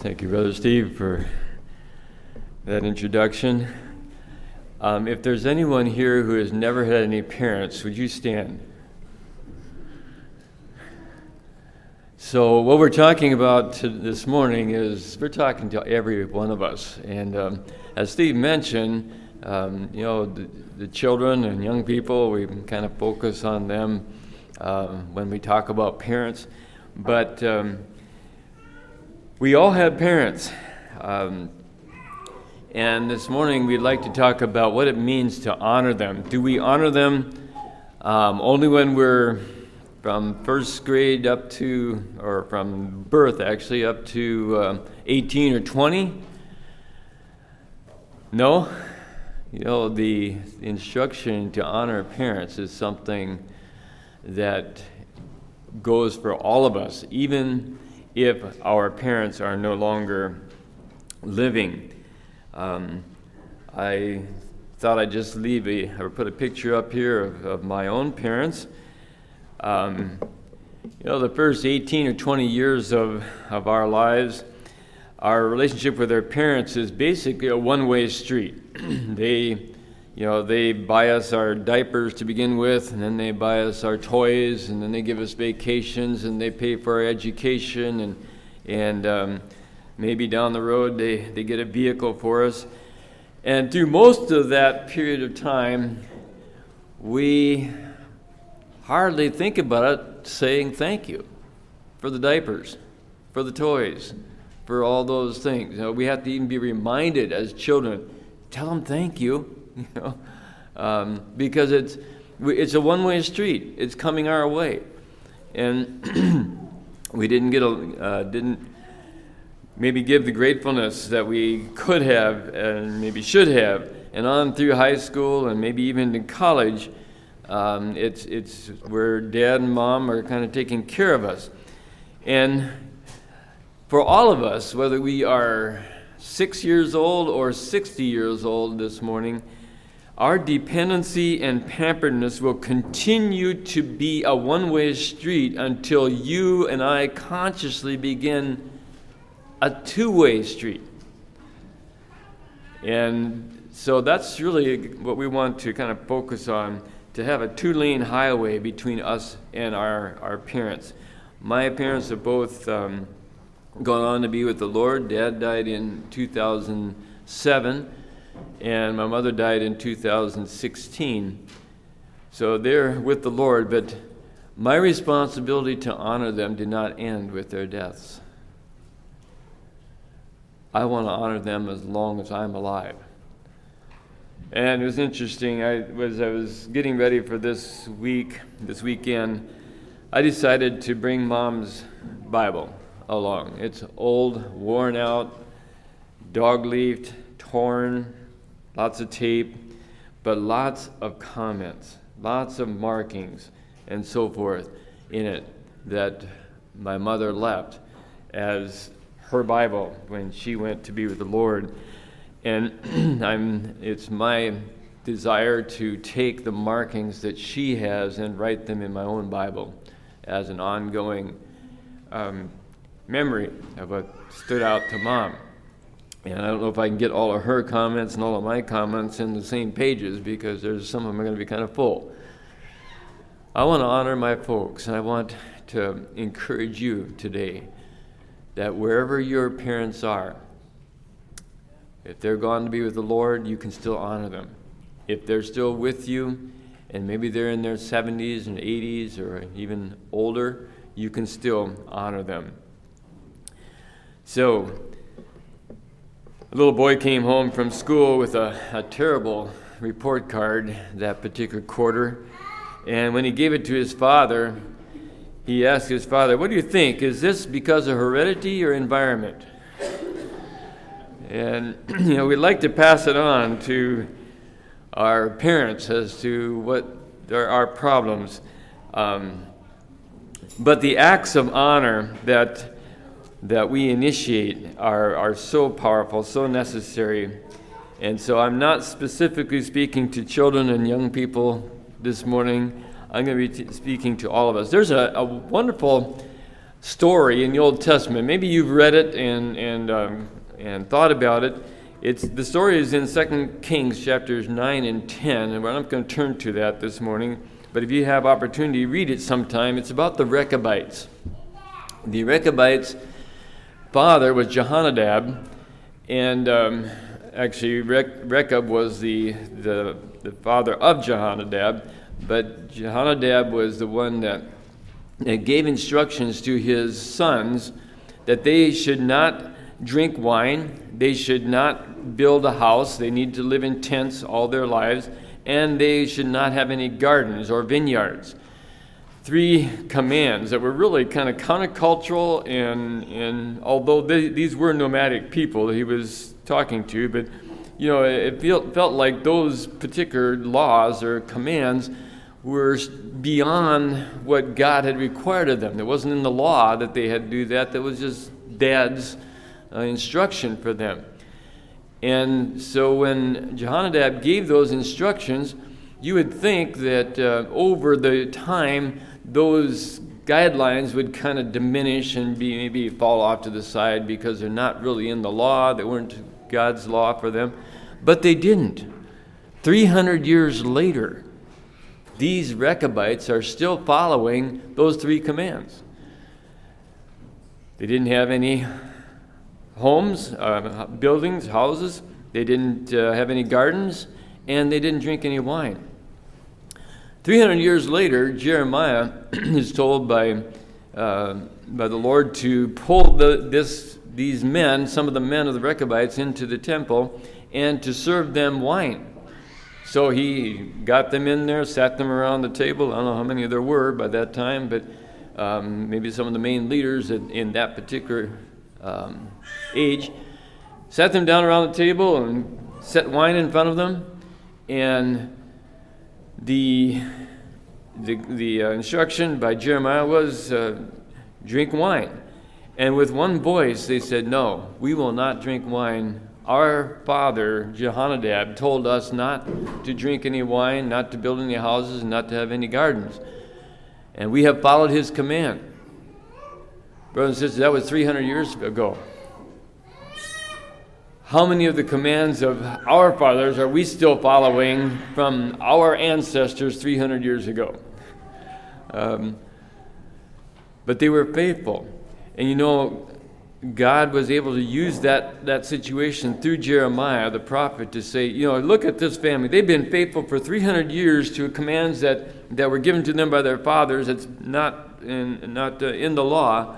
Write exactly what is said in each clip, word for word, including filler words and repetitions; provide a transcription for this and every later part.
Thank you, Brother Steve, for that introduction. Um, if there's anyone here who has never had any parents, would you stand? So what we're talking about to this morning is we're talking to every one of us. And um, as Steve mentioned, um, you know, the, the children and young people, we kind of focus on them um, when we talk about parents. But um, we all have parents. Um, and this morning we'd like to talk about what it means to honor them. Do we honor them um, only when we're from first grade up to, or from birth actually, up to uh, eighteen or twenty? No. You know, the instruction to honor parents is something that goes for all of us, even if our parents are no longer living. Um, I thought I'd just leave a, or put a picture up here of, of my own parents. Um, you know, the first eighteen or twenty years of, of our lives, our relationship with our parents is basically a one-way street. They, you know, they buy us our diapers to begin with, and then they buy us our toys, and then they give us vacations, and they pay for our education, and and um, maybe down the road they, they get a vehicle for us. And through most of that period of time, we hardly think about it saying thank you for the diapers, for the toys, for all those things. You know, we have to even be reminded as children, tell them thank you. You know, um, because it's it's a one-way street. It's coming our way, and we didn't get a uh, didn't maybe give the gratefulness that we could have and maybe should have, and on through high school and maybe even in college, um, it's it's where Dad and Mom are kind of taking care of us, and for all of us, whether we are six years old or sixty years old this morning, our dependency and pamperedness will continue to be a one-way street until you and I consciously begin a two-way street. And so that's really what we want to kind of focus on, to have a two-lane highway between us and our, our parents. My parents have both um, gone on to be with the Lord. Dad died in two thousand seven. And my mother died in two thousand sixteen. So they're with the Lord, but my responsibility to honor them did not end with their deaths. I want to honor them as long as I'm alive. And it was interesting, I was I was getting ready for this week, this weekend, I decided to bring Mom's Bible along. It's old, worn out, dog-leafed, torn, lots of tape, but lots of comments, lots of markings, and so forth in it that my mother left as her Bible when she went to be with the Lord. And I'm, it's my desire to take the markings that she has and write them in my own Bible as an ongoing um, memory of what stood out to Mom. And I don't know if I can get all of her comments and all of my comments in the same pages, because there's some of them are going to be kind of full. I want to honor my folks, and I want to encourage you today that wherever your parents are, if they're gone to be with the Lord, you can still honor them. If they're still with you, and maybe they're in their seventies and eighties or even older, you can still honor them. So, a little boy came home from school with a, a terrible report card that particular quarter, and when he gave it to his father, he asked his father, "What do you think? Is this because of heredity or environment?" And you know, we'd like to pass it on to our parents as to what are our problems, um, but the acts of honor that that we initiate are, are so powerful, so necessary. And so I'm not specifically speaking to children and young people this morning. I'm going to be t- speaking to all of us. There's a, a wonderful story in the Old Testament. Maybe you've read it and and um, and thought about it. It's the story is in Second Kings chapters nine and ten, and we're not going to turn to that this morning. But if you have opportunity, read it sometime. It's about the Rechabites. The Rechabites' father was Jehonadab, and um, actually Rech- Rechab was the, the the father of Jehonadab, but Jehonadab was the one that It gave instructions to his sons that they should not drink wine, they should not build a house, they need to live in tents all their lives, and they should not have any gardens or vineyards. Three commands that were really kind of countercultural, and, and although they, these were nomadic people he was talking to, but you know, it felt, felt like those particular laws or commands were beyond what God had required of them. It wasn't in the law that they had to do that. That was just Dad's uh, instruction for them. And so when Jehonadab gave those instructions, you would think that uh, over the time, those guidelines would kind of diminish and be maybe fall off to the side because they're not really in the law. They weren't God's law for them. But they didn't. three hundred years later, these Rechabites are still following those three commands. They didn't have any homes, uh, buildings, houses. They didn't uh, have any gardens, and they didn't drink any wine. three hundred years later, Jeremiah is told by uh, by the Lord to pull the, this these men, some of the men of the Rechabites, into the temple and to serve them wine. So he got them in there, sat them around the table. I don't know how many there were by that time, but um, maybe some of the main leaders in, in that particular um, age. Sat them down around the table and set wine in front of them. And the the, the uh, instruction by Jeremiah was uh, drink wine. And with one voice they said, no, we will not drink wine. Our father, Jehonadab, told us not to drink any wine, not to build any houses, and not to have any gardens. And we have followed his command. Brothers and sisters, that was three hundred years ago. How many of the commands of our fathers are we still following from our ancestors three hundred years ago? Um, but they were faithful. And you know, God was able to use that, that situation through Jeremiah, the prophet, to say, you know, look at this family. They've been faithful for three hundred years to commands that, that were given to them by their fathers. It's not in, not uh, in the law.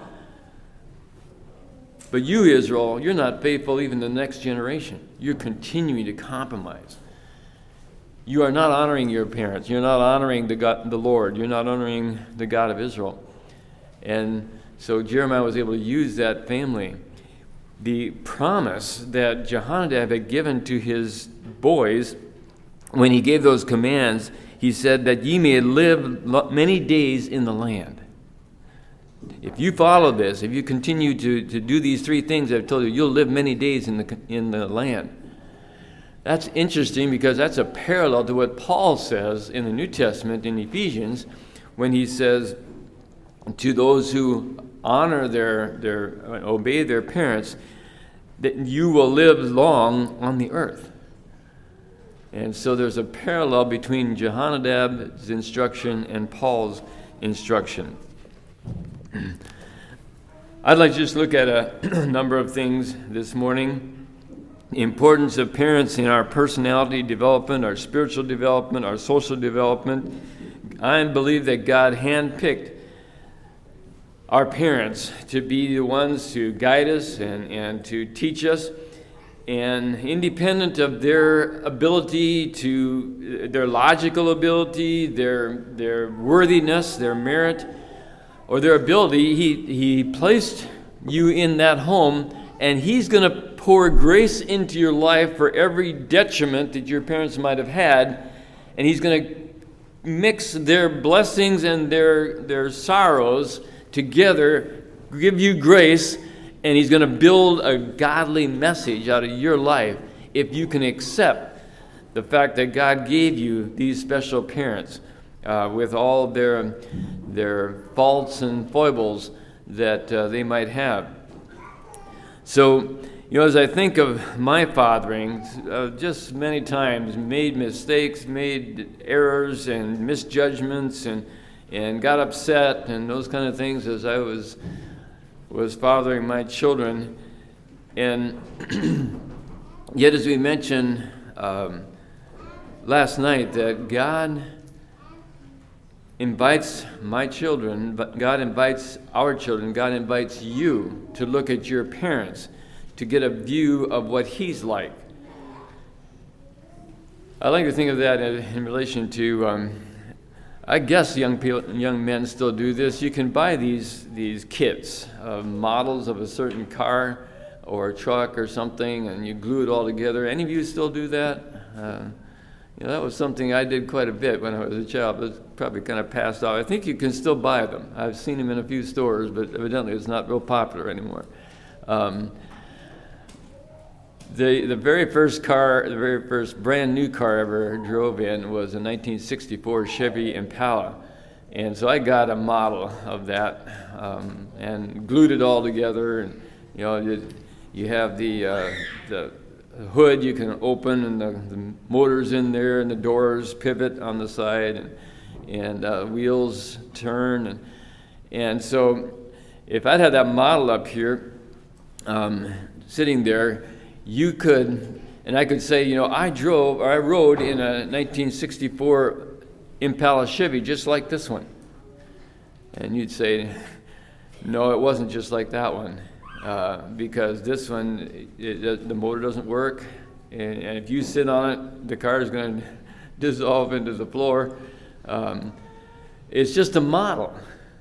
But you, Israel, you're not faithful even to the next generation. You're continuing to compromise. You are not honoring your parents. You're not honoring the God, the Lord. You're not honoring the God of Israel. And so Jeremiah was able to use that family. The promise that Jehonadab had given to his boys when he gave those commands, he said that ye may live many days in the land. If you follow this, if you continue to, to do these three things I've told you, you'll live many days in the in the land. That's interesting because that's a parallel to what Paul says in the New Testament in Ephesians when he says to those who honor their, their obey their parents, that you will live long on the earth. And so there's a parallel between Jehonadab's instruction and Paul's instruction. I'd like to just look at a number of things this morning. The importance of parents in our personality development, our spiritual development, our social development. I believe that God handpicked our parents to be the ones to guide us and, and to teach us. And independent of their ability to, their logical ability, their, their worthiness, their merit, or their ability, he, he placed you in that home, and he's going to pour grace into your life for every detriment that your parents might have had, and he's going to mix their blessings and their, their sorrows together, give you grace, and he's going to build a godly message out of your life if you can accept the fact that God gave you these special parents uh, with all their their faults and foibles. that uh, they might have. So, you know, as I think of my fathering, uh, just many times made mistakes, made errors and misjudgments, and and got upset and those kind of things as I was was fathering my children. And yet, as we mentioned um, last night, that God invites my children, but God invites our children, God invites you to look at your parents, to get a view of what He's like. I like to think of that in, in relation to, um, I guess young people, young men still do this. You can buy these these kits, uh, models of a certain car or a truck or something, and you glue it all together. Any of you still do that? Uh, you know, that was something I did quite a bit when I was a child, but it's probably kind of passed off. I think you can still buy them. I've seen them in a few stores, but evidently it's not real popular anymore. Um, The the very first car, the very first brand new car I ever drove in was a nineteen sixty-four Chevy Impala. And so I got a model of that um, and glued it all together. And, you know, you, you have the, uh, the hood you can open, and the, the motor's in there, and the doors pivot on the side, and, and uh, wheels turn. And, and so if I'd had that model up here um, sitting there, you could, and I could say, you know, I drove, or I rode in a nineteen sixty-four Impala Chevy just like this one. And you'd say, no, it wasn't just like that one, uh, because this one, it, it, the motor doesn't work, and, and if you sit on it, the car is going to dissolve into the floor. Um, it's just a model.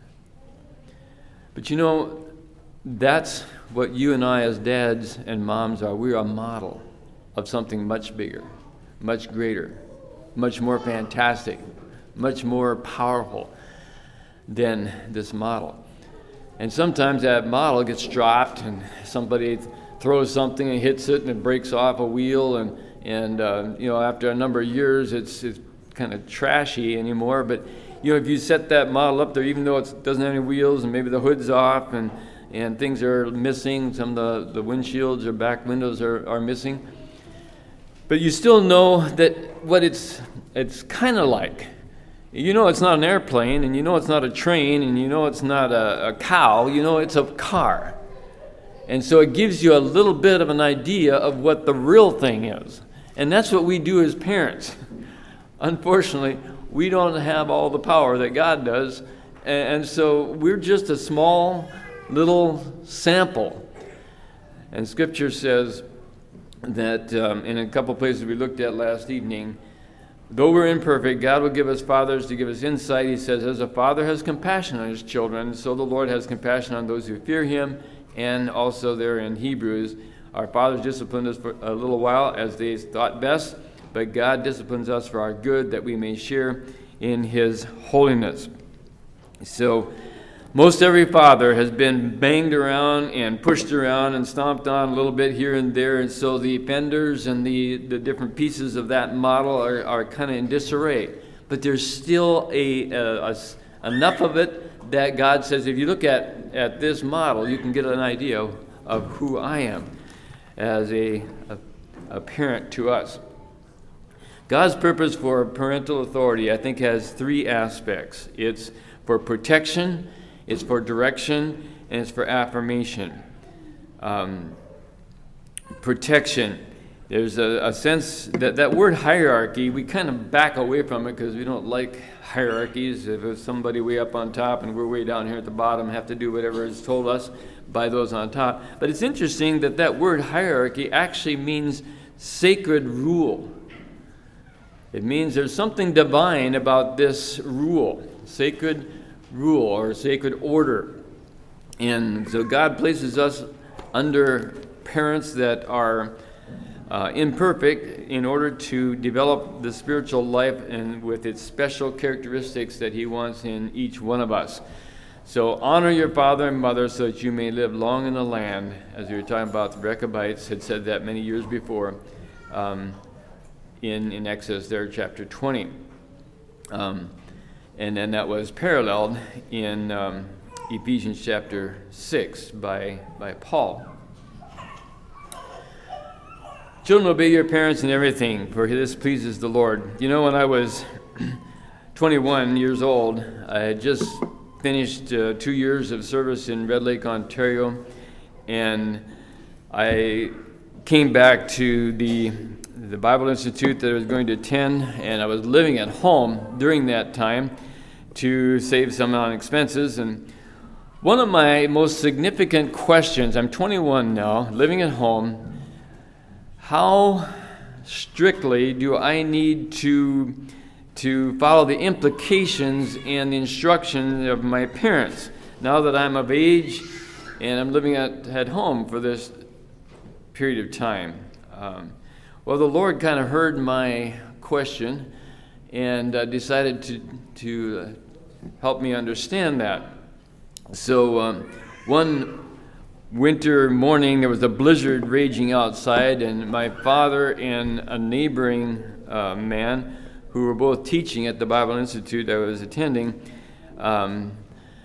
But you know, that's what you and I as dads and moms are. We're a model of something much bigger, much greater, much more fantastic, much more powerful than this model. And sometimes that model gets dropped, and somebody throws something and hits it, and it breaks off a wheel, and and uh, you know, after a number of years, it's it's kind of trashy anymore. But you know, if you set that model up there, even though it doesn't have any wheels, and maybe the hood's off, and and things are missing, some of the, the windshields or back windows are, are missing, but you still know that what it's it's kind of like. You know it's not an airplane, and you know it's not a train, and you know it's not a, a cow, you know it's a car. And so it gives you a little bit of an idea of what the real thing is. And that's what we do as parents. Unfortunately, we don't have all the power that God does, and, and so we're just a small little sample. And Scripture says that um, in a couple places we looked at last evening, though we're imperfect, God will give us fathers to give us insight. He says, as a father has compassion on his children, so the Lord has compassion on those who fear him. And also there in Hebrews, our fathers disciplined us for a little while as they thought best, but God disciplines us for our good, that we may share in his holiness. So most every father has been banged around and pushed around and stomped on a little bit here and there, and so the fenders and the, the different pieces of that model are, are kind of in disarray. But there's still a, a, a enough of it that God says, if you look at, at this model, you can get an idea of who I am as a, a, a parent to us. God's purpose for parental authority, I think, has three aspects. It's for protection, it's for direction, and it's for affirmation. Um, protection. There's a, a sense that that word hierarchy, we kind of back away from it because we don't like hierarchies. If it's somebody way up on top and we're way down here at the bottom, have to do whatever is told us by those on top. But it's interesting that that word hierarchy actually means sacred rule. It means there's something divine about this rule, sacred rule or sacred order. And so God places us under parents that are uh, imperfect in order to develop the spiritual life and with its special characteristics that he wants in each one of us. So honor your father and mother so that you may live long in the land, as we were talking about. The Rechabites had said that many years before um, in, in Exodus there, chapter twenty. Um, and then that was paralleled in um, Ephesians chapter six by, by Paul. Children, obey your parents in everything, for this pleases the Lord. You know, when I was twenty-one years old, I had just finished uh, two years of service in Red Lake, Ontario, and I came back to the the Bible Institute that I was going to attend, and I was living at home during that time to save some on expenses. And one of my most significant questions, I'm twenty-one now, living at home, how strictly do I need to to follow the implications and the instruction of my parents now that I'm of age and I'm living at, at home for this period of time? Um, well, the Lord kind of heard my question and uh, decided to, to uh, help me understand that. So um, one winter morning, there was a blizzard raging outside, and my father and a neighboring uh, man who were both teaching at the Bible Institute I was attending, um,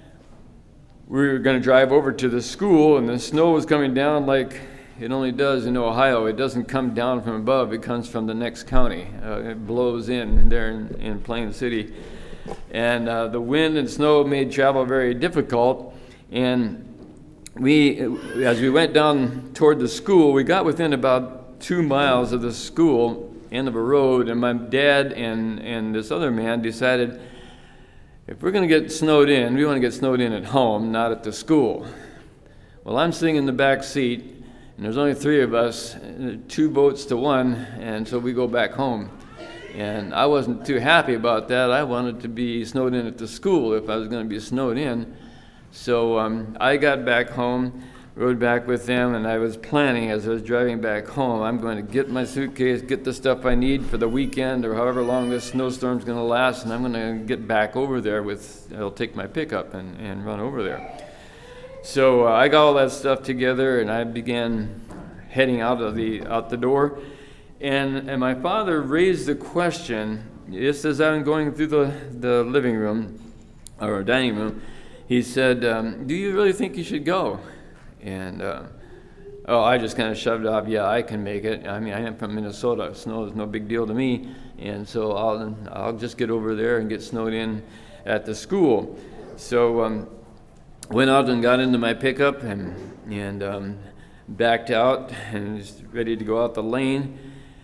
we were going to drive over to the school, and the snow was coming down like it only does in Ohio. It doesn't come down from above. It comes from the next county. Uh, it blows in there in, in Plain City. And uh, the wind and snow made travel very difficult, and We, as we went down toward the school, we got within about two miles of the school, end of a road, and my dad and, and this other man decided, if we're going to get snowed in, we want to get snowed in at home, not at the school. Well, I'm sitting in the back seat, and there's only three of us, two votes to one, and so we go back home. And I wasn't too happy about that. I wanted to be snowed in at the school if I was going to be snowed in. So um, I got back home, rode back with them, and I was planning as I was driving back home, I'm going to get my suitcase, get the stuff I need for the weekend or however long this snowstorm's going to last, and I'm going to get back over there with, I'll take my pickup and, and run over there. So uh, I got all that stuff together, and I began heading out of the out the door, and, and my father raised the question, just as I'm going through the, the living room, or dining room. He said, um, do you really think you should go? And, uh, oh, I just kind of shoved it off, yeah, I can make it. I mean, I am from Minnesota. Snow is no big deal to me. And so I'll I'll just get over there and get snowed in at the school. So um, went out and got into my pickup and, and um, backed out and was ready to go out the lane.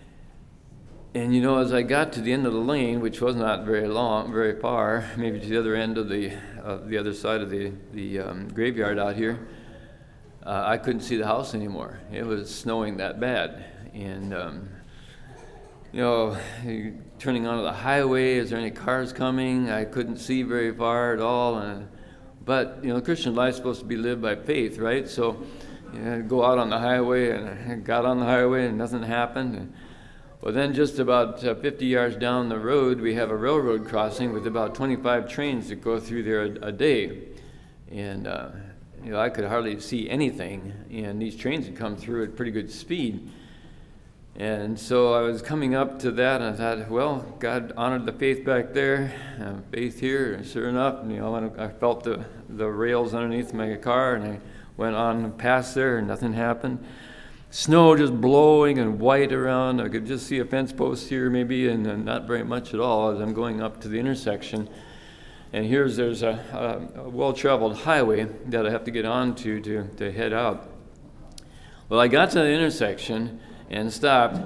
And, you know, as I got to the end of the lane, which was not very long, very far, maybe to the other end of the uh, the other side of the, the um, graveyard out here, uh, I couldn't see the house anymore. It was snowing that bad. And, um, you know, turning onto the highway, is there any cars coming? I couldn't see very far at all. And, but, you know, the Christian life is supposed to be lived by faith, right? So, you know, go out on the highway, and I got on the highway, and nothing happened. And, well, then just about uh, fifty yards down the road, we have a railroad crossing with about twenty-five trains that go through there a, a day. And, uh, you know, I could hardly see anything, and these trains had come through at pretty good speed. And so I was coming up to that, and I thought, well, God honored the faith back there, uh, faith here, and sure enough, you know, I felt the, the rails underneath my car, and I went on past there, and nothing happened. Snow just blowing and white around. I could just see a fence post here maybe, and uh, not very much at all as I'm going up to the intersection. And here's there's a, a, a well-traveled highway that I have to get onto to, to head out. Well, I got to the intersection and stopped,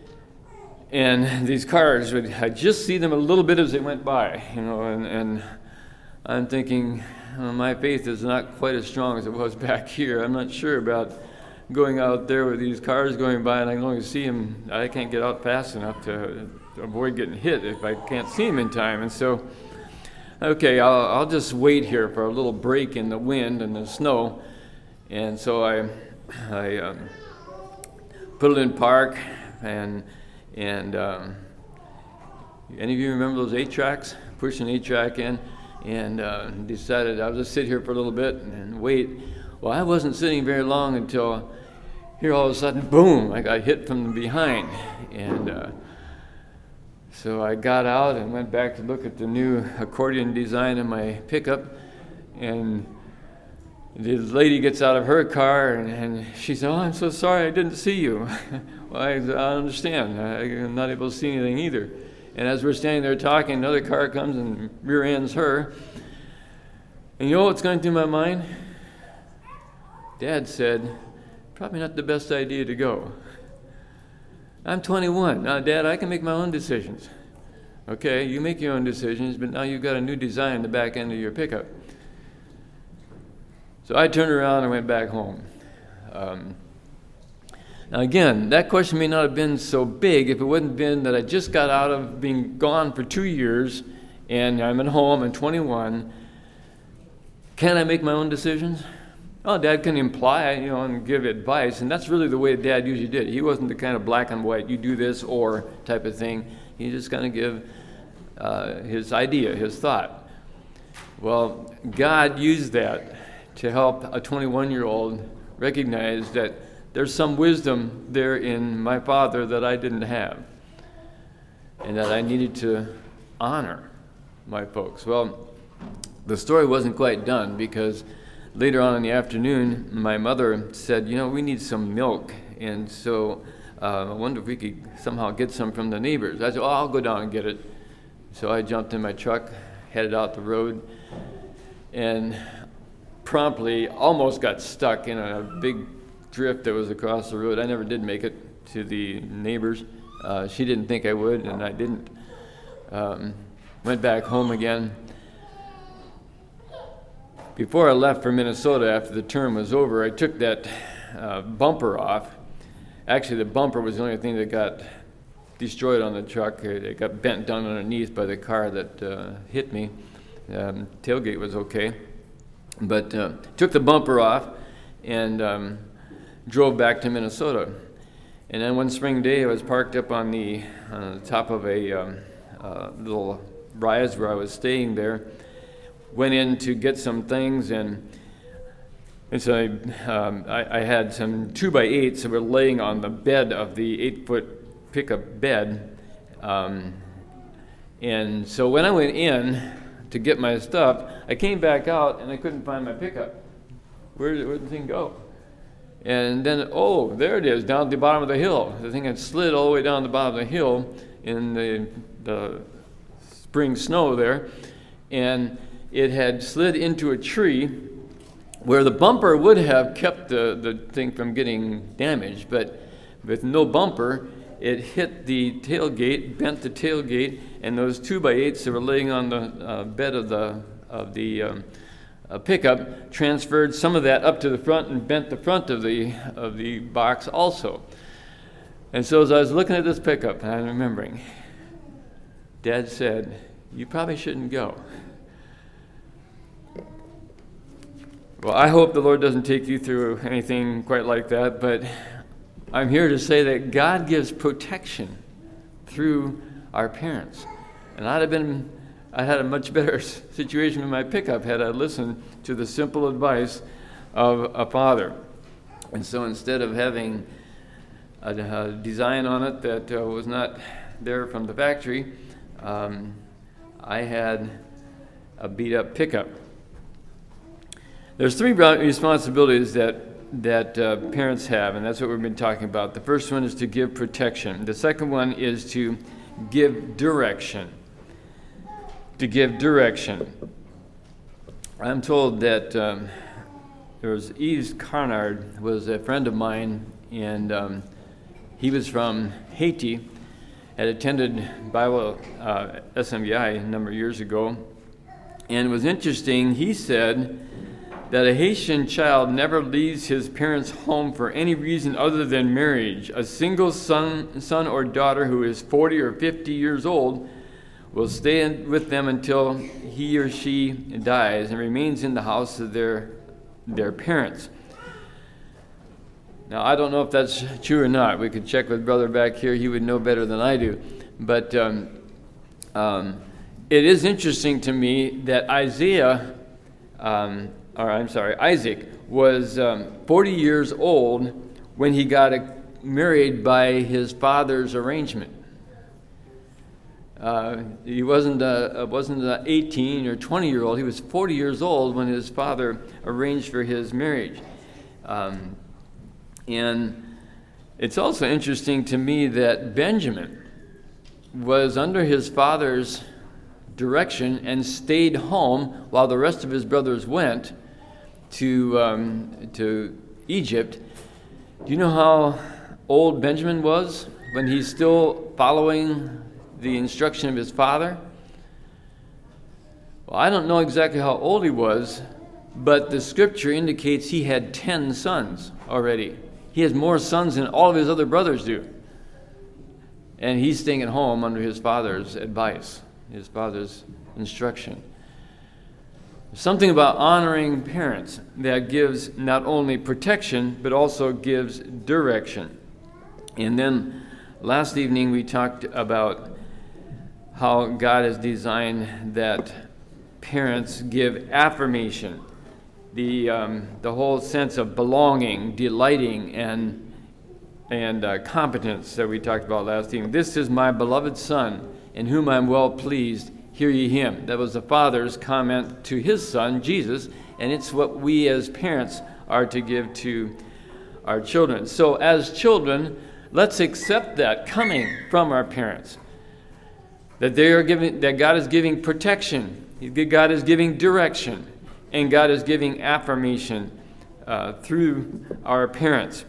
and these cars, I just see them a little bit as they went by, you know, and, and I'm thinking, well, my faith is not quite as strong as it was back here. I'm not sure about going out there with these cars going by, and I can only see them. I can't get out fast enough to, to avoid getting hit if I can't see them in time. And so, okay, I'll, I'll just wait here for a little break in the wind and the snow. And so I, I um, put it in park, and and um, any of you remember those eight tracks? Pushed an eight track in, and uh, decided I'll just sit here for a little bit and wait. Well, I wasn't sitting very long until here all of a sudden, boom, I got hit from behind. And uh, so I got out and went back to look at the new accordion design in my pickup, and the lady gets out of her car, and, and she said, "Oh, I'm so sorry, I didn't see you." Well, I, I understand. I, I'm not able to see anything either. And as we're standing there talking, another car comes and rear ends her. And you know what's going through my mind? Dad said, probably not the best idea to go. I'm twenty-one. Now, Dad, I can make my own decisions. Okay, you make your own decisions, but now you've got a new design in the back end of your pickup. So I turned around and went back home. Um, now again, that question may not have been so big if it wouldn't have been that I just got out of being gone for two years and I'm at home, I'm twenty-one. Can I make my own decisions? Oh, Dad can imply, you know, and give advice, and that's really the way Dad usually did. He wasn't the kind of black and white, you do this or type of thing. He just kind of give uh, his idea, his thought. Well, God used that to help a twenty-one-year-old recognize that there's some wisdom there in my father that I didn't have, and that I needed to honor my folks. Well, the story wasn't quite done, because later on in the afternoon, my mother said, you know, we need some milk, and so uh, I wonder if we could somehow get some from the neighbors. I said, oh, I'll go down and get it. So I jumped in my truck, headed out the road, and promptly almost got stuck in a big drift that was across the road. I never did make it to the neighbors. Uh, she didn't think I would, and I didn't. Um, went back home again. Before I left for Minnesota after the term was over, I took that uh, bumper off. Actually, the bumper was the only thing that got destroyed on the truck. It got bent down underneath by the car that uh, hit me. Um, tailgate was okay. But uh, took the bumper off and um, drove back to Minnesota. And then one spring day, I was parked up on the, on the top of a um, uh, little rise where I was staying there. Went in to get some things, and, and so I, um, I, I had some two by eights that were laying on the bed of the eight-foot pickup bed. Um, and so when I went in to get my stuff, I came back out and I couldn't find my pickup. Where did, where did the thing go? And then, oh, there it is, down at the bottom of the hill. The thing had slid all the way down the bottom of the hill in the, the spring snow there. And it had slid into a tree where the bumper would have kept the, the thing from getting damaged, but with no bumper, it hit the tailgate, bent the tailgate, and those two by eights that were laying on the uh, bed of the of the um, uh, pickup transferred some of that up to the front and bent the front of the of the box also. And so as I was looking at this pickup, and I'm remembering, Dad said, "You probably shouldn't go." Well, I hope the Lord doesn't take you through anything quite like that, but I'm here to say that God gives protection through our parents. And I'd have been, I had a much better situation with my pickup had I listened to the simple advice of a father. And so instead of having a, a design on it that uh, was not there from the factory, um, I had a beat-up pickup. There's three responsibilities that that uh, parents have, and that's what we've been talking about. The first one is to give protection. The second one is to give direction. To give direction. I'm told that um, there was Yves Carnard was a friend of mine, and um, he was from Haiti, had attended Bible uh, S M B I a number of years ago, and it was interesting. He said that a Haitian child never leaves his parents' home for any reason other than marriage. A single son, son or daughter who is forty or fifty years old will stay in, with them until he or she dies and remains in the house of their, their parents. Now, I don't know if that's true or not. We could check with brother back here. He would know better than I do. But um, um, it is interesting to me that Isaiah... Um, or I'm sorry, Isaac was um, forty years old when he got a, married by his father's arrangement. Uh, he wasn't a, wasn't an eighteen or twenty year old. He was forty years old when his father arranged for his marriage. Um, and it's also interesting to me that Benjamin was under his father's direction and stayed home while the rest of his brothers went to um, to Egypt. Do you know how old Benjamin was when he's still following the instruction of his father? Well, I don't know exactly how old he was, but the scripture indicates he had ten sons already. He has more sons than all of his other brothers do. And he's staying at home under his father's advice, his father's instruction. Something about honoring parents that gives not only protection, but also gives direction. And then last evening we talked about how God has designed that parents give affirmation, the um, the whole sense of belonging, delighting, and and uh, competence that we talked about last evening. This is my beloved Son, in whom I am well pleased. Hear ye him. That was the Father's comment to his Son, Jesus, and it's what we as parents are to give to our children. So as children, let's accept that coming from our parents. That they are giving, that God is giving protection, God is giving direction, and God is giving affirmation uh, through our parents.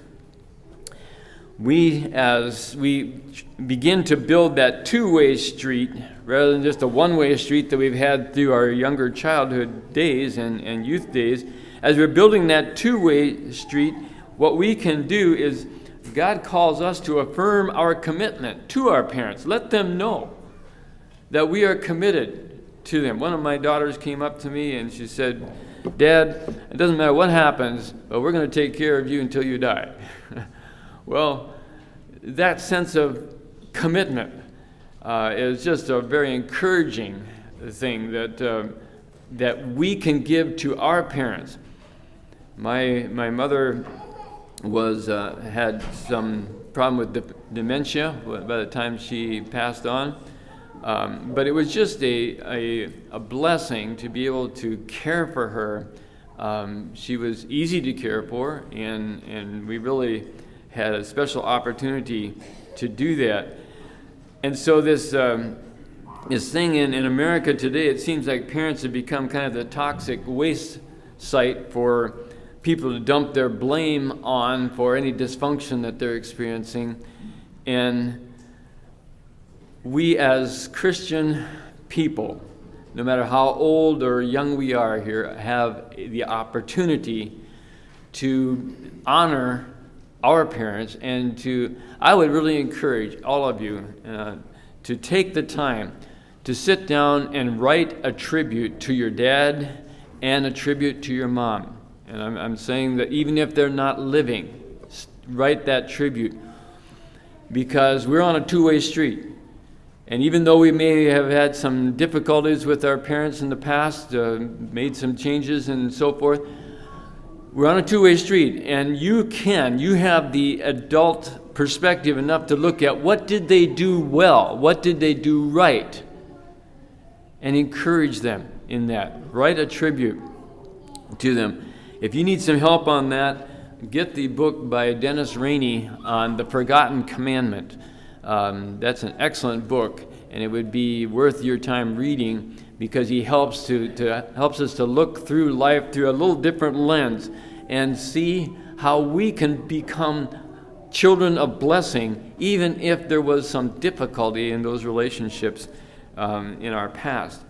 We, as we begin to build that two-way street rather than just a one-way street that we've had through our younger childhood days and, and youth days, as we're building that two-way street, what we can do is God calls us to affirm our commitment to our parents. Let them know that we are committed to them. One of my daughters came up to me and she said, "Dad, it doesn't matter what happens, but we're going to take care of you until you die." Well, that sense of commitment uh, is just a very encouraging thing that uh, that we can give to our parents. My my mother was uh, had some problem with de- dementia by the time she passed on. Um, but it was just a, a a blessing to be able to care for her. Um, she was easy to care for, and, and we really had a special opportunity to do that. And so this um, this thing in, in America today, it seems like parents have become kind of the toxic waste site for people to dump their blame on for any dysfunction that they're experiencing. And we as Christian people, no matter how old or young we are here, have the opportunity to honor our parents and to, I would really encourage all of you uh, to take the time to sit down and write a tribute to your dad and a tribute to your mom. And I'm, I'm saying that even if they're not living, write that tribute, because we're on a two-way street. And even though we may have had some difficulties with our parents in the past, uh, made some changes and so forth, we're on a two-way street. And you can, you have the adult perspective enough to look at what did they do well, what did they do right, and encourage them in that. Write a tribute to them. If you need some help on that, get the book by Dennis Rainey on the Forgotten Commandment. Um, that's an excellent book, and it would be worth your time reading, because he helps to, to helps us to look through life through a little different lens and see how we can become children of blessing, even if there was some difficulty in those relationships um, in our past.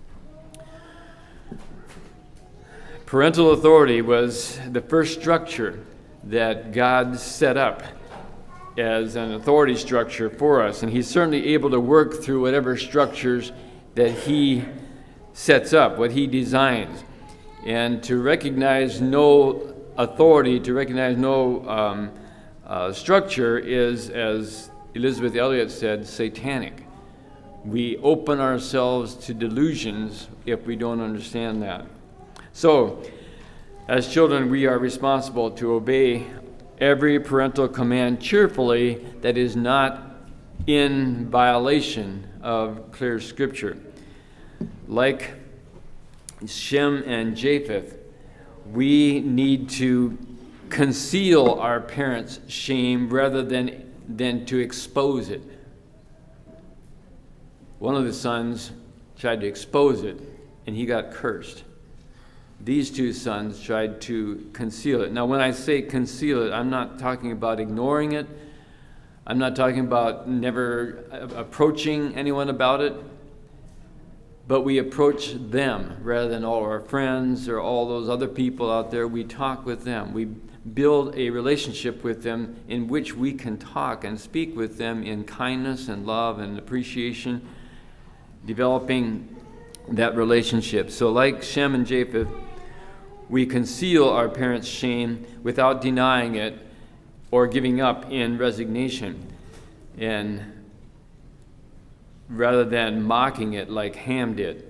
Parental authority was the first structure that God set up as an authority structure for us, and he's certainly able to work through whatever structures that he sets up, what he designs. And to recognize no authority, to recognize no um, uh, structure is, as Elizabeth Elliot said, satanic. We open ourselves to delusions if we don't understand that. So, as children, we are responsible to obey every parental command cheerfully that is not in violation of clear Scripture. Like Shem and Japheth, we need to conceal our parents' shame rather than, than to expose it. One of the sons tried to expose it, and he got cursed. These two sons tried to conceal it. Now, when I say conceal it, I'm not talking about ignoring it. I'm not talking about never approaching anyone about it. But we approach them rather than all our friends or all those other people out there. We talk with them. We build a relationship with them in which we can talk and speak with them in kindness and love and appreciation, developing that relationship. So like Shem and Japheth, we conceal our parents' shame without denying it or giving up in resignation, and rather than mocking it like Ham did.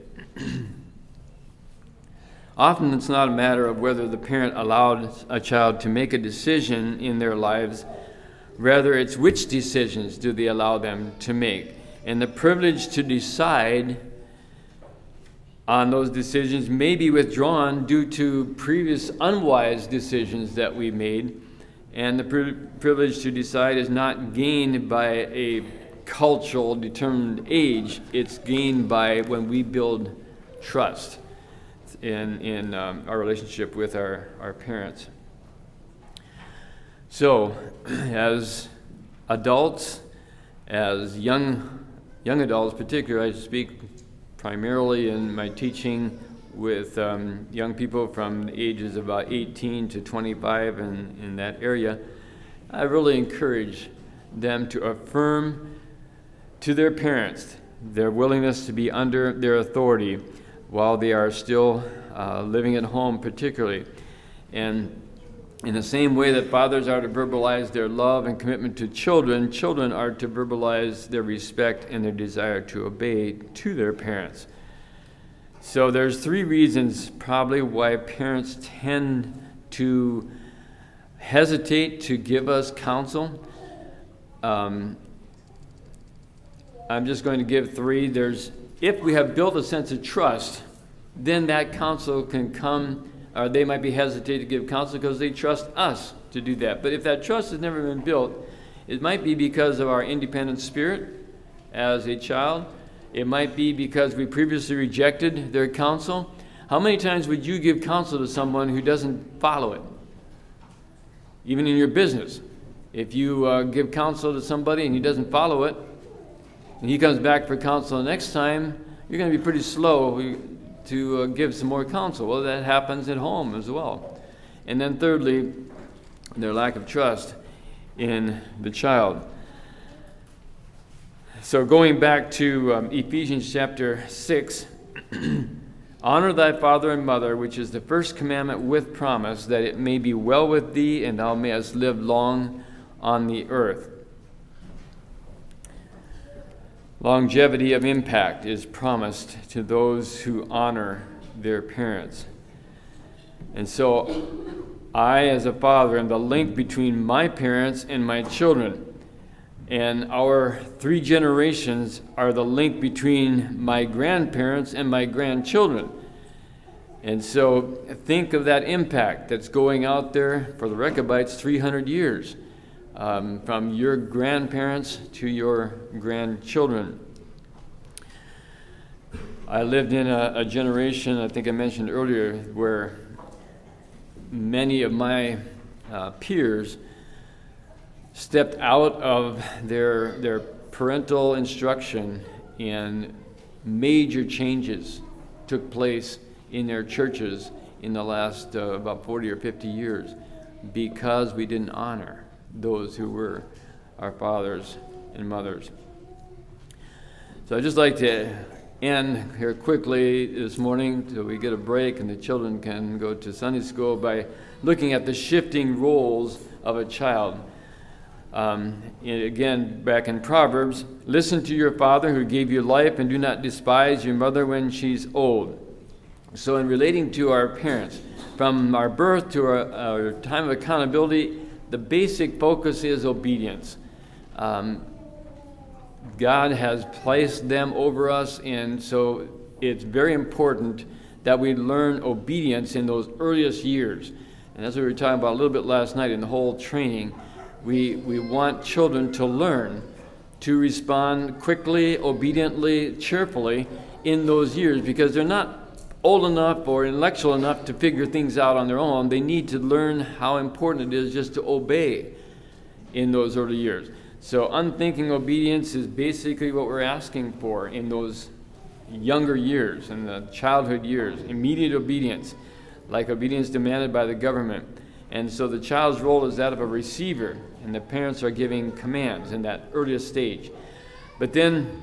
Often it's not a matter of whether the parent allowed a child to make a decision in their lives. Rather, it's which decisions do they allow them to make. And the privilege to decide on those decisions may be withdrawn due to previous unwise decisions that we made. And the pri- privilege to decide is not gained by a cultural determined age. It's gained by when we build trust in in um, our relationship with our, our parents. So, as adults, as young young adults particularly, I speak primarily in my teaching with um, young people from the ages of about eighteen to twenty-five and in that area. I really encourage them to affirm to their parents their willingness to be under their authority while they are still uh, living at home particularly. And in the same way that fathers are to verbalize their love and commitment to children, children are to verbalize their respect and their desire to obey to their parents. So there's three reasons probably why parents tend to hesitate to give us counsel. Um, I'm just going to give three. There's, if we have built a sense of trust, then that counsel can come, or they might be hesitant to give counsel because they trust us to do that. But if that trust has never been built, it might be because of our independent spirit as a child. It might be because we previously rejected their counsel. How many times would you give counsel to someone who doesn't follow it? Even in your business. If you uh, give counsel to somebody and he doesn't follow it, and he comes back for counsel the next time, you're going to be pretty slow to uh, give some more counsel. Well, that happens at home as well. And then thirdly, their lack of trust in the child. So going back to um, Ephesians chapter six, honor thy father and mother, which is the first commandment with promise, that it may be well with thee and thou mayest live long on the earth. Longevity of impact is promised to those who honor their parents. And so I, as a father, am the link between my parents and my children. And our three generations are the link between my grandparents and my grandchildren. And so think of that impact that's going out there for the Rechabites three hundred years. Um, from your grandparents to your grandchildren. I lived in a, a generation, I think I mentioned earlier, where many of my uh, peers stepped out of their their parental instruction, and major changes took place in their churches in the last uh, about forty or fifty years because we didn't honor those who were our fathers and mothers. So I'd just like to end here quickly this morning till we get a break and the children can go to Sunday school by looking at the shifting roles of a child. Um, again, back in Proverbs, listen to your father who gave you life, and do not despise your mother when she's old. So in relating to our parents, from our birth to our, our time of accountability, the basic focus is obedience. Um, God has placed them over us, and so it's very important that we learn obedience in those earliest years. And as we were talking about a little bit last night in the whole training, we, we want children to learn to respond quickly, obediently, cheerfully in those years, because they're not old enough or intellectual enough to figure things out on their own. They need to learn how important it is just to obey in those early years. So unthinking obedience is basically what we're asking for in those younger years, in the childhood years. Immediate obedience, like obedience demanded by the government. And so the child's role is that of a receiver, and the parents are giving commands in that earliest stage. But then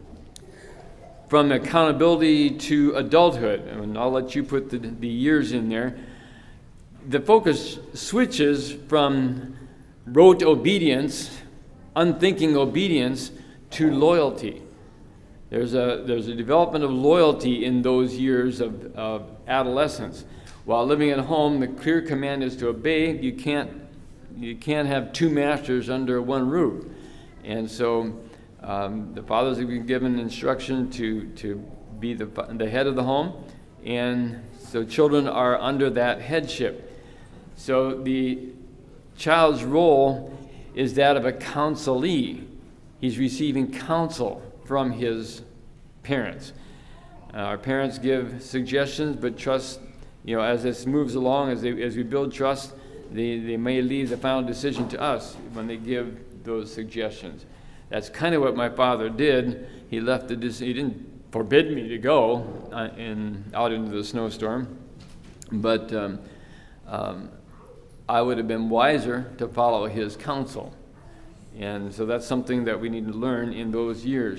from accountability to adulthood, and I'll let you put the, the years in there, the focus switches from rote obedience, unthinking obedience, to loyalty. There's a there's a development of loyalty in those years of, of adolescence. While living at home, the clear command is to obey. You can't you can't have two masters under one roof. And so um, the fathers have been given instruction to, to be the, the head of the home, and so children are under that headship. So the child's role is that of a counselee. He's receiving counsel from his parents. Uh, our parents give suggestions, but trust, you know, as this moves along, as they, as we build trust, they, they may leave the final decision to us when they give those suggestions. That's kind of what my father did. He left the he didn't forbid me to go uh, in out into the snowstorm, but um, um, I would have been wiser to follow his counsel. And so that's something that we need to learn in those years.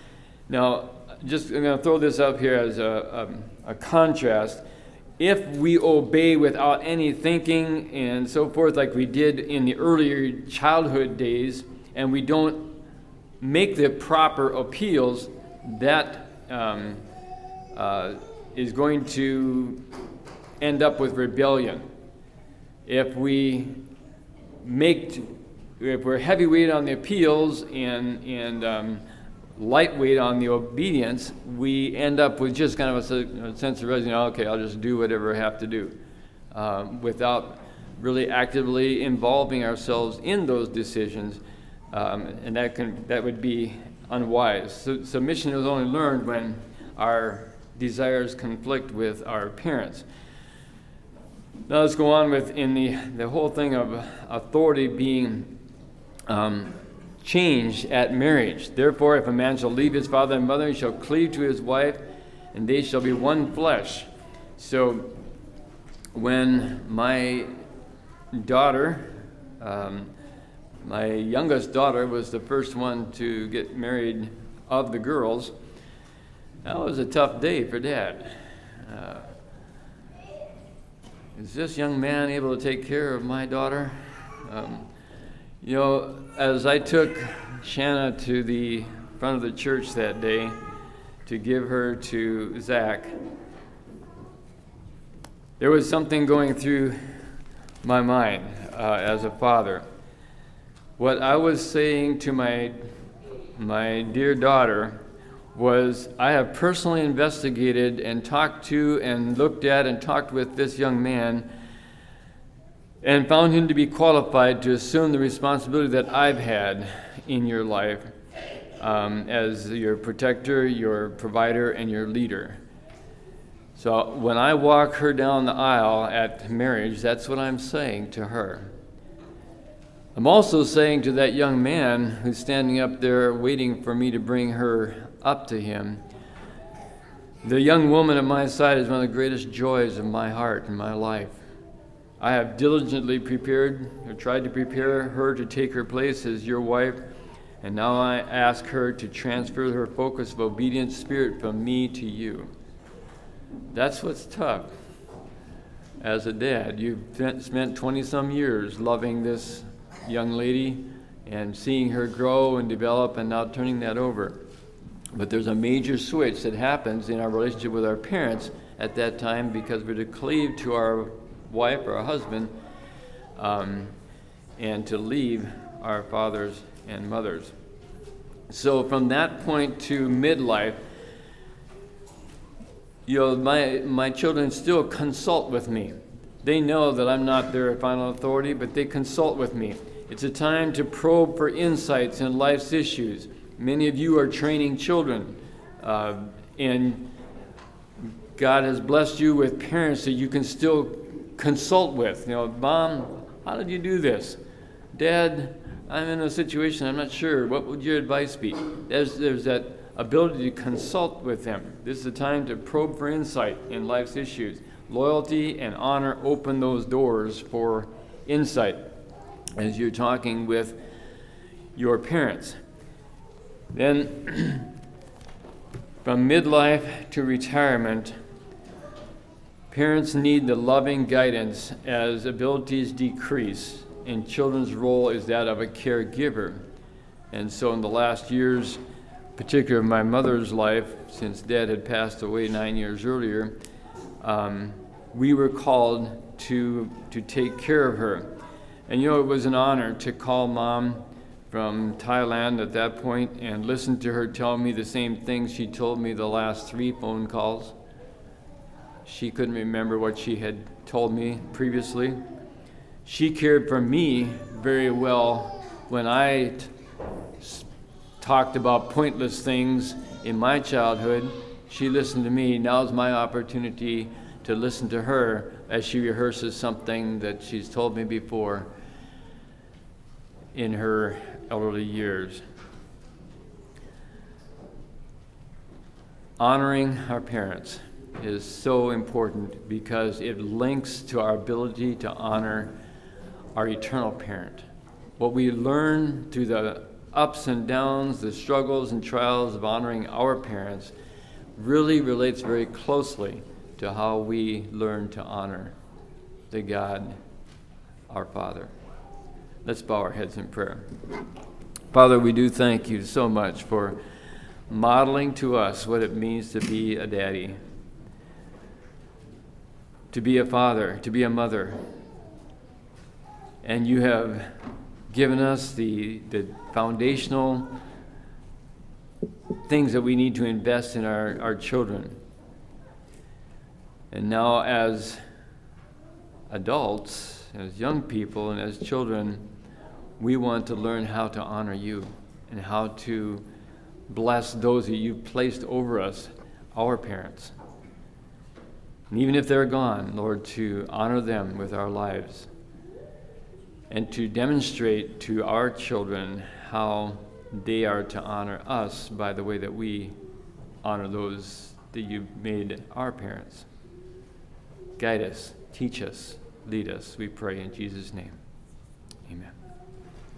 Now, just I'm going to throw this up here as a, a, a contrast. If we obey without any thinking and so forth, like we did in the earlier childhood days, and we don't make the proper appeals, that um, uh, is going to end up with rebellion. If we make, if we're heavyweight on the appeals and and um, lightweight on the obedience, we end up with just kind of a, a sense of resignation. Okay, I'll just do whatever I have to do, um, without really actively involving ourselves in those decisions, um, and that can that would be unwise. So, submission is only learned when our desires conflict with our parents. Now let's go on with in the, the whole thing of authority being um, changed at marriage. Therefore, if a man shall leave his father and mother, he shall cleave to his wife, and they shall be one flesh. So when my daughter, um, my youngest daughter was the first one to get married of the girls, that was a tough day for Dad. Uh, Is this young man able to take care of my daughter? Um, you know, as I took Shanna to the front of the church that day to give her to Zach, there was something going through my mind uh, as a father. What I was saying to my my dear daughter was, I have personally investigated and talked to and looked at and talked with this young man and found him to be qualified to assume the responsibility that I've had in your life um, as your protector, your provider, and your leader. So when I walk her down the aisle at marriage, that's what I'm saying to her. I'm also saying to that young man who's standing up there waiting for me to bring her up to him, the young woman at my side is one of the greatest joys of my heart and my life. I have diligently prepared or tried to prepare her to take her place as your wife, and now I ask her to transfer her focus of obedient spirit from me to you. That's what's tough. As a dad, you've spent twenty-some years loving this young lady and seeing her grow and develop, and now turning that over. But there's a major switch that happens in our relationship with our parents at that time, because we're to cleave to our wife or our husband um, and to leave our fathers and mothers. So from that point to midlife, you know, my, my children still consult with me. They know that I'm not their final authority, but they consult with me. It's a time to probe for insights in life's issues. Many of you are training children, uh, and God has blessed you with parents that you can still consult with. You know, Mom, how did you do this? Dad, I'm in a situation, I'm not sure. What would your advice be? There's, there's that ability to consult with them. This is a time to probe for insight in life's issues. Loyalty and honor open those doors for insight as you're talking with your parents. Then, from midlife to retirement, parents need the loving guidance as abilities decrease, and children's role is that of a caregiver. And so in the last years, particularly my mother's life, since Dad had passed away nine years earlier, um, we were called to to take care of her. And you know, it was an honor to call Mom from Thailand at that point and listen to her tell me the same things she told me the last three phone calls. She couldn't remember what she had told me previously. She cared for me very well when I t- talked about pointless things in my childhood. She listened to me. Now's my opportunity to listen to her as she rehearses something that she's told me before in her elderly years. Honoring our parents is so important because it links to our ability to honor our eternal parent. What we learn through the ups and downs, the struggles and trials of honoring our parents really relates very closely to how we learn to honor the God, our Father. Let's bow our heads in prayer. Father, we do thank you so much for modeling to us what it means to be a daddy, to be a father, to be a mother. And you have given us the, the foundational things that we need to invest in our, our children. And now as adults, as young people, and as children, we want to learn how to honor you and how to bless those that you've placed over us, our parents. And even if they're gone, Lord, to honor them with our lives and to demonstrate to our children how they are to honor us by the way that we honor those that you've made our parents. Guide us, teach us, lead us, we pray in Jesus' name. Amen.